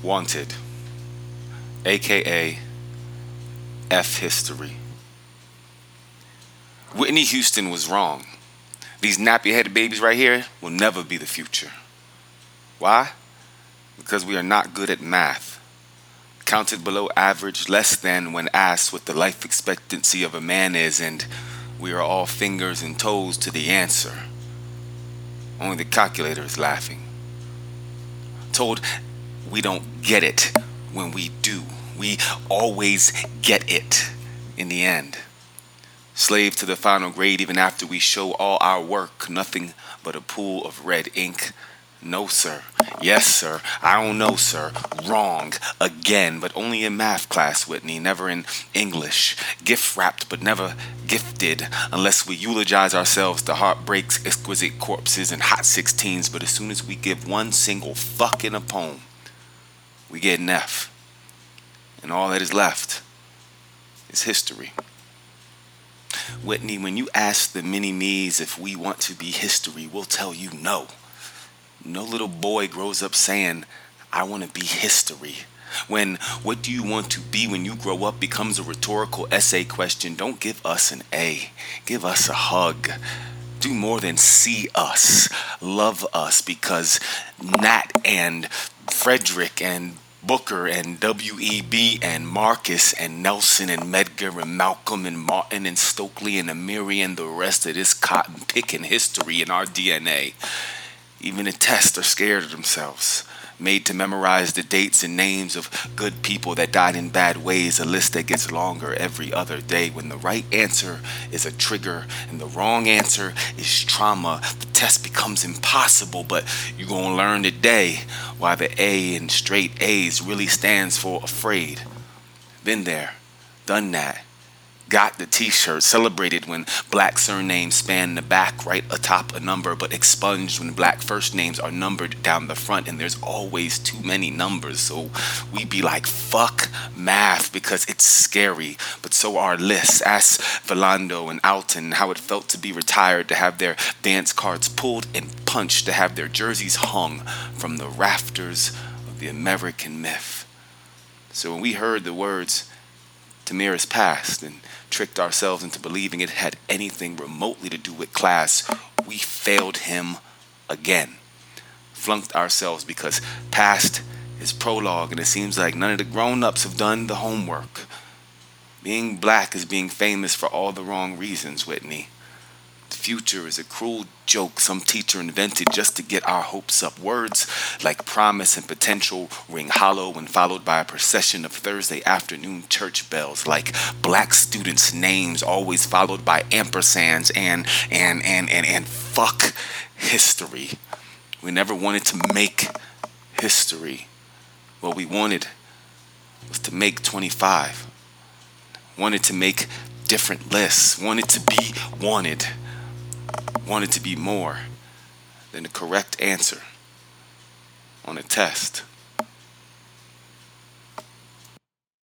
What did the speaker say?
Wanted, aka F History. Whitney Houston was wrong. These nappy headed babies right here will never be the future. Why? Because we are not good at math. Counted below average, less than when asked what the life expectancy of a man is, and we are all fingers and toes to the answer. Only the calculator is laughing. Told we don't get it when we do. We always get it in the end. Slave to the final grade even after we show all our work, nothing but a pool of red ink. No, sir. Yes, sir. I don't know, sir. Wrong. Again, but only in math class, Whitney, never in English. Gift wrapped, but never gifted, unless we eulogize ourselves to heartbreaks, exquisite corpses, and hot 16s. But as soon as we give one single fuck in a poem, we get an F. And all that is left is history. Whitney, when you ask the mini-me's if we want to be history, we'll tell you no. No little boy grows up saying, I want to be history. When what do you want to be when you grow up becomes a rhetorical essay question, don't give us an A. Give us a hug. Do more than see us. Love us, because Nat and Frederick and Booker and W.E.B. and Marcus and Nelson and Medgar and Malcolm and Martin and Stokely and Amiri and the rest of this cotton picking history in our DNA. Even the tests are scared of themselves, made to memorize the dates and names of good people that died in bad ways, a list that gets longer every other day. When the right answer is a trigger and the wrong answer is trauma, the test becomes impossible, but you're going to learn today why the A in straight A's really stands for afraid. Been there, done that. Got the t-shirt, celebrated when black surnames span the back right atop a number, but expunged when black first names are numbered down the front, and there's always too many numbers, so we be like, fuck math, because it's scary, but so are lists. Ask Philando and Alton how it felt to be retired, to have their dance cards pulled and punched, to have their jerseys hung from the rafters of the American myth. So when we heard the words, Tamir is past, and tricked ourselves into believing it had anything remotely to do with class, we failed him again. Flunked ourselves because past is prologue, and it seems like none of the grown-ups have done the homework. Being black is being famous for all the wrong reasons, Whitney. The future is a cruel joke some teacher invented just to get our hopes up. Words like promise and potential ring hollow when followed by a procession of Thursday afternoon church bells, like black students' names always followed by ampersands and fuck history. We never wanted to make history. What we wanted was to make 25. Wanted to make different lists. Wanted to be wanted. Wanted to be more than the correct answer on a test.